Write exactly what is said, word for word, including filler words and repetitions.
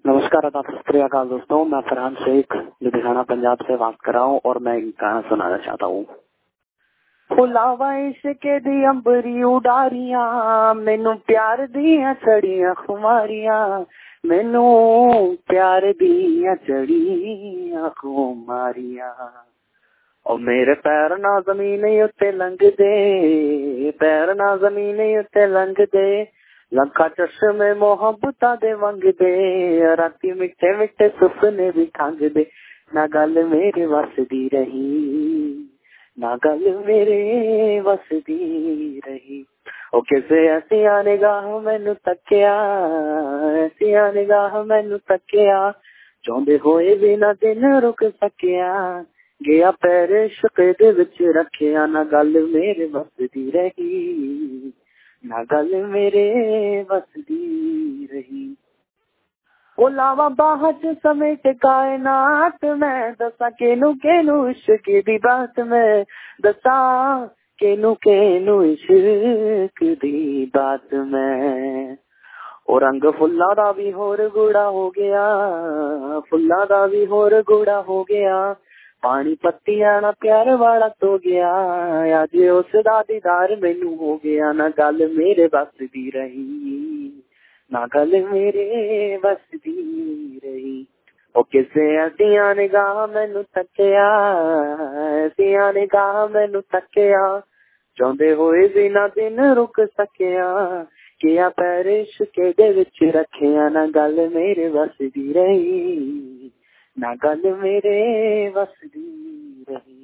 नमस्कार, आदाब, सत श्री अकाल दोस्तों। मैं फरहान शेख लुधियाना पंजाब से बात कर रहा हूँ और मैं एक गाना सुनाना चाहता हूँ। फुलावा इश्क दी अंबरी उडारियां, मैनू प्यार दियां चढ़ियां खुमारियां, मैनू प्यार दियां चढ़ियां खुमारियां। और मेरे पैर ना जमीन उत्ते लंघ दे, पैर ना जमीन उत्ते लंघ दे, लखा चश्मे मोहब्बता दे मंग दे, राती मिठे मिठे सुपने भी खंग दे। ना गल मेरे वस दी रही, ना गल मेरे वस दी रही। ओ किसे ऐसिया निगाह मैनू तकिया, ऐसिया निगाह मैनू तकिया, चाहते होए बिना दिन रुक सकिया, गया पैर इश्क दे विच रखिया। ना गल मेरे वस दी रही, ना गल मेरे वस दी रही। ओ लावा बाह च समेट कायनात, मैं दसा केनू केनू इश्क दी बात, मैं दसा केनू केनू इश्क दी बात मैं। ओ रंग फुल्ला दा भी होर गूड़ा हो गया, फुल्ला दा भी होर गूड़ा हो गया, पानी पत्तियां ना प्यार वाला तो गया, अज उसदा दीदार मैनू हो गया। ना गल मेरे बस दी रही, ना गल मेरे बस दी रही। ओ किसे ऐसिया निगाह मैनू तकिया, ऐसिया निगाह मैनू तकिया, चाहते होए बिना दिन रुक सकिया, किया पैर इश्क दे विच रखिया। ना गल मेरे बस दी रही, ना गल मेरे वस दी रही।